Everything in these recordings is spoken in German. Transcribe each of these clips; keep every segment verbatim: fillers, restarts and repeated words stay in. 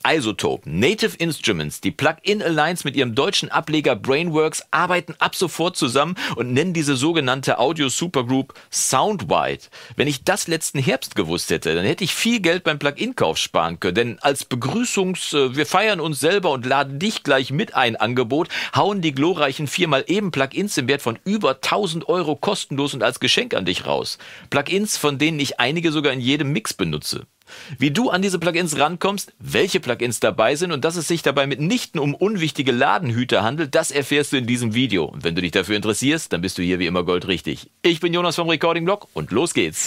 iZotope, Native Instruments, die Plug-in Alliance mit ihrem deutschen Ableger Brainworks arbeiten ab sofort zusammen und nennen diese sogenannte Audio-Supergroup Soundwide. Wenn ich das letzten Herbst gewusst hätte, dann hätte ich viel Geld beim Plug-in-Kauf sparen können. Denn als Begrüßungs-, äh, wir feiern uns selber und laden dich gleich mit ein Angebot, hauen die glorreichen viermal eben Plugins im Wert von über tausend Euro kostenlos und als Geschenk an dich raus. Plugins, von denen ich einige sogar in jedem Mix benutze. Wie du an diese Plugins rankommst, welche Plugins dabei sind und dass es sich dabei mitnichten um unwichtige Ladenhüter handelt, das erfährst du in diesem Video. Und wenn du dich dafür interessierst, dann bist du hier wie immer goldrichtig. Ich bin Jonas vom Recording Blog und los geht's.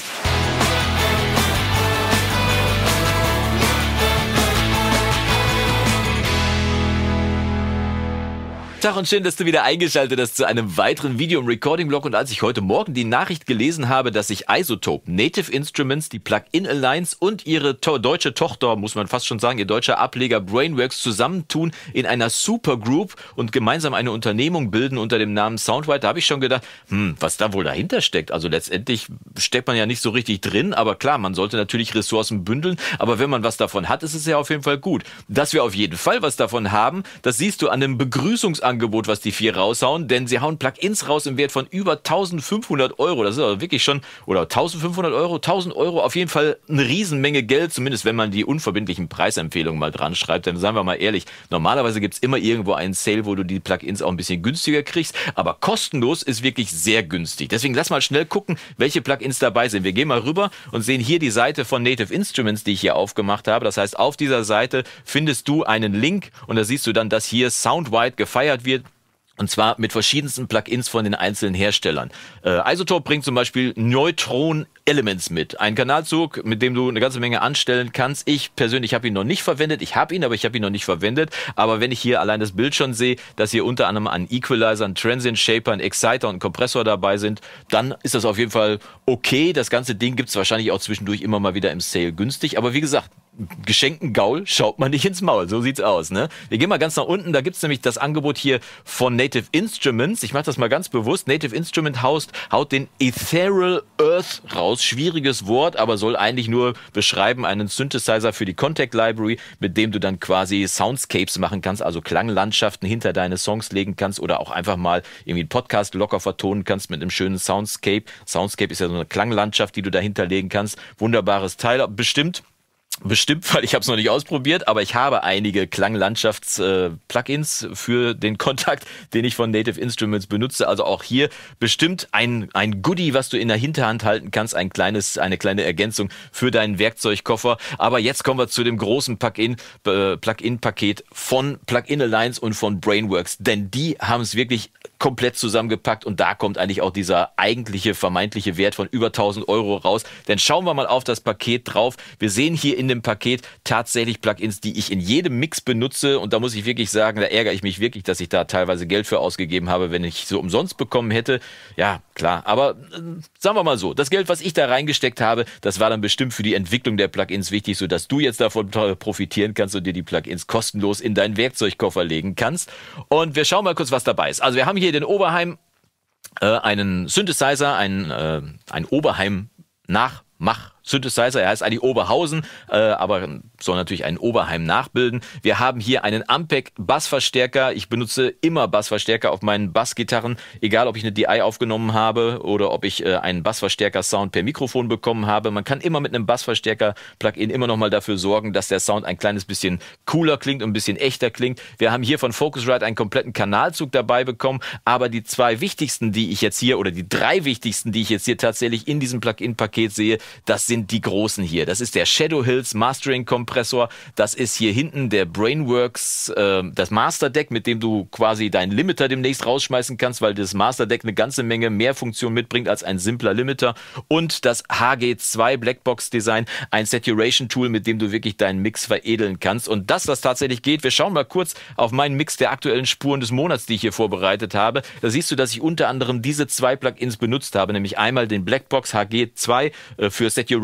Tag und schön, dass du wieder eingeschaltet hast zu einem weiteren Video im Recording-Blog. Und als ich heute Morgen die Nachricht gelesen habe, dass sich iZotope, Native Instruments, die Plug-in Alliance und ihre to- deutsche Tochter, muss man fast schon sagen, ihr deutscher Ableger Brainworks zusammentun in einer Supergroup und gemeinsam eine Unternehmung bilden unter dem Namen Soundwide, da habe ich schon gedacht, hm, was da wohl dahinter steckt. Also letztendlich steckt man ja nicht so richtig drin, aber klar, man sollte natürlich Ressourcen bündeln, aber wenn man was davon hat, ist es ja auf jeden Fall gut. Dass wir auf jeden Fall was davon haben, das siehst du an dem Begrüßungsangebot, was die vier raushauen, denn sie hauen Plugins raus im Wert von über eintausendfünfhundert Euro. Das ist aber wirklich schon, oder eintausendfünfhundert Euro, tausend Euro, auf jeden Fall eine Riesenmenge Geld, zumindest wenn man die unverbindlichen Preisempfehlungen mal dran schreibt. Denn seien wir mal ehrlich, normalerweise gibt's immer irgendwo einen Sale, wo du die Plugins auch ein bisschen günstiger kriegst, aber kostenlos ist wirklich sehr günstig. Deswegen lass mal schnell gucken, welche Plugins dabei sind. Wir gehen mal rüber und sehen hier die Seite von Native Instruments, die ich hier aufgemacht habe. Das heißt, auf dieser Seite findest du einen Link und da siehst du dann, dass hier Soundwide gefeiert wird. Und zwar mit verschiedensten Plugins von den einzelnen Herstellern. Äh, iZotope bringt zum Beispiel Neutron Elements mit. Ein Kanalzug, mit dem du eine ganze Menge anstellen kannst. Ich persönlich habe ihn noch nicht verwendet. Ich habe ihn, aber ich habe ihn noch nicht verwendet. Aber wenn ich hier allein das Bild schon sehe, dass hier unter anderem ein Equalizer, ein Transient Shaper, ein Exciter und ein Kompressor dabei sind, dann ist das auf jeden Fall okay. Das ganze Ding gibt's wahrscheinlich auch zwischendurch immer mal wieder im Sale günstig. Aber wie gesagt, geschenkten Gaul schaut man nicht ins Maul. So sieht's aus, ne? Wir gehen mal ganz nach unten. Da gibt's nämlich das Angebot hier von Native Instruments. Ich mache das mal ganz bewusst. Native Instrument haust, haut den Ethereal Earth raus. Schwieriges Wort, aber soll eigentlich nur beschreiben einen Synthesizer für die Contact Library, mit dem du dann quasi Soundscapes machen kannst, also Klanglandschaften hinter deine Songs legen kannst oder auch einfach mal irgendwie einen Podcast locker vertonen kannst mit einem schönen Soundscape. Soundscape ist ja so eine Klanglandschaft, die du dahinter legen kannst. Wunderbares Teil. Bestimmt Bestimmt, weil ich habe es noch nicht ausprobiert, aber ich habe einige Klanglandschafts-Plugins äh, für den Kontakt, den ich von Native Instruments benutze. Also auch hier bestimmt ein ein Goodie, was du in der Hinterhand halten kannst, ein kleines eine kleine Ergänzung für deinen Werkzeugkoffer. Aber jetzt kommen wir zu dem großen Plugin äh, Plugin-Paket von Plug-in Alliance und von Brainworks, denn die haben es wirklich komplett zusammengepackt und da kommt eigentlich auch dieser eigentliche vermeintliche Wert von über tausend Euro raus. Denn schauen wir mal auf das Paket drauf. Wir sehen hier in dem Paket tatsächlich Plugins, die ich in jedem Mix benutze und da muss ich wirklich sagen, da ärgere ich mich wirklich, dass ich da teilweise Geld für ausgegeben habe, wenn ich so umsonst bekommen hätte. Ja, klar, aber äh, sagen wir mal so, das Geld, was ich da reingesteckt habe, das war dann bestimmt für die Entwicklung der Plugins wichtig, sodass du jetzt davon profitieren kannst und dir die Plugins kostenlos in deinen Werkzeugkoffer legen kannst. Und wir schauen mal kurz, was dabei ist. Also wir haben hier den Oberheim, äh, einen Synthesizer, einen, äh, ein Oberheim Nachmach Synthesizer, er heißt eigentlich Oberhausen, äh, aber soll natürlich einen Oberheim nachbilden. Wir haben hier einen Ampeg Bassverstärker. Ich benutze immer Bassverstärker auf meinen Bassgitarren, egal ob ich eine D I aufgenommen habe oder ob ich äh, einen Bassverstärker-Sound per Mikrofon bekommen habe. Man kann immer mit einem Bassverstärker-Plugin immer noch mal dafür sorgen, dass der Sound ein kleines bisschen cooler klingt und ein bisschen echter klingt. Wir haben hier von Focusrite einen kompletten Kanalzug dabei bekommen, aber die zwei wichtigsten, die ich jetzt hier, oder die drei wichtigsten, die ich jetzt hier tatsächlich in diesem Plugin-Paket sehe, das sind die großen hier. Das ist der Shadow Hills Mastering Kompressor. Das ist hier hinten der Brainworks, äh, das Master Deck, mit dem du quasi deinen Limiter demnächst rausschmeißen kannst, weil das Master Deck eine ganze Menge mehr Funktion mitbringt als ein simpler Limiter. Und das H G zwei Blackbox Design, ein Saturation Tool, mit dem du wirklich deinen Mix veredeln kannst. Und das, was tatsächlich geht, wir schauen mal kurz auf meinen Mix der aktuellen Spuren des Monats, die ich hier vorbereitet habe. Da siehst du, dass ich unter anderem diese zwei Plugins benutzt habe, nämlich einmal den Blackbox H G zwei äh, für Saturation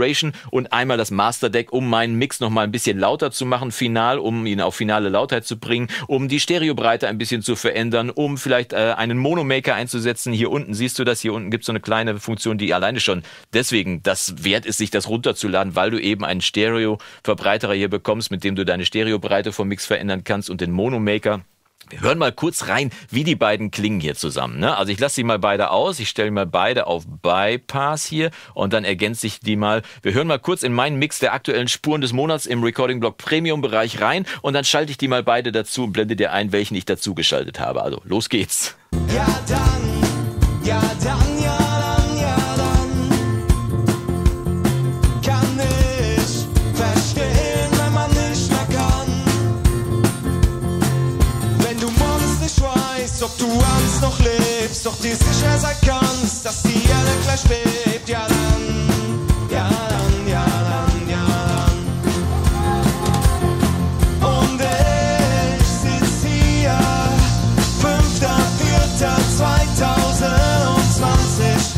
Saturation und einmal das Master Deck, um meinen Mix nochmal ein bisschen lauter zu machen, final, um ihn auf finale Lautheit zu bringen, um die Stereobreite ein bisschen zu verändern, um vielleicht äh, einen Monomaker einzusetzen. Hier unten siehst du das, hier unten gibt es so eine kleine Funktion, die alleine schon deswegen das wert ist, sich das runterzuladen, weil du eben einen Stereo-Verbreiterer hier bekommst, mit dem du deine Stereobreite vom Mix verändern kannst und den Monomaker. Wir hören mal kurz rein, wie die beiden klingen hier zusammen. Ne? Also ich lasse sie mal beide aus, ich stelle mal beide auf Bypass hier und dann ergänze ich die mal. Wir hören mal kurz in meinen Mix der aktuellen Spuren des Monats im Recording Block Premium Bereich rein und dann schalte ich die mal beide dazu und blende dir ein, welchen ich dazu geschaltet habe. Also los geht's. Ja dann, ja dann, ja dann, ja dann kann ich verstehen, wenn man nicht mehr kann. Wenn du morgens nicht weißt, ob du abends noch lebst, doch dir sicher sein kannst, dass die Erde gleich bebt, ja dann, ja dann, ja dann, ja dann. Und ich sitz hier, fünfter vierter zweitausendzwanzig.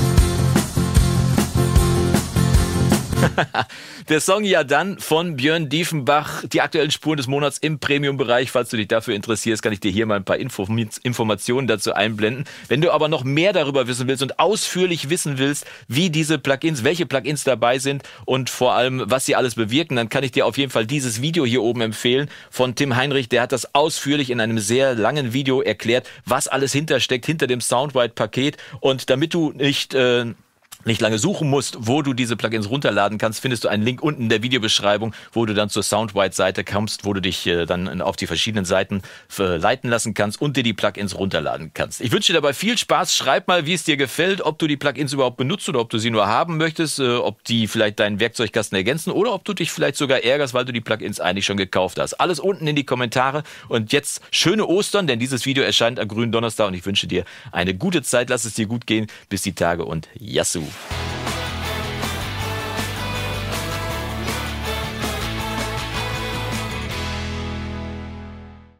Der Song Ja dann von Björn Diefenbach, die aktuellen Spuren des Monats im Premium-Bereich. Falls du dich dafür interessierst, kann ich dir hier mal ein paar Info Informationen dazu einblenden. Wenn du aber noch mehr darüber wissen willst und ausführlich wissen willst, wie diese Plugins, welche Plugins dabei sind und vor allem, was sie alles bewirken, dann kann ich dir auf jeden Fall dieses Video hier oben empfehlen von Tim Heinrich. Der hat das ausführlich in einem sehr langen Video erklärt, was alles hintersteckt, hinter dem Soundwide-Paket. Und damit du nicht... Äh, nicht lange suchen musst, wo du diese Plugins runterladen kannst, findest du einen Link unten in der Videobeschreibung, wo du dann zur Soundwide-Seite kommst, wo du dich äh, dann auf die verschiedenen Seiten äh, leiten lassen kannst und dir die Plugins runterladen kannst. Ich wünsche dir dabei viel Spaß. Schreib mal, wie es dir gefällt, ob du die Plugins überhaupt benutzt oder ob du sie nur haben möchtest, äh, ob die vielleicht deinen Werkzeugkasten ergänzen oder ob du dich vielleicht sogar ärgerst, weil du die Plugins eigentlich schon gekauft hast. Alles unten in die Kommentare und jetzt schöne Ostern, denn dieses Video erscheint am grünen Donnerstag und ich wünsche dir eine gute Zeit. Lass es dir gut gehen. Bis die Tage und Yassou!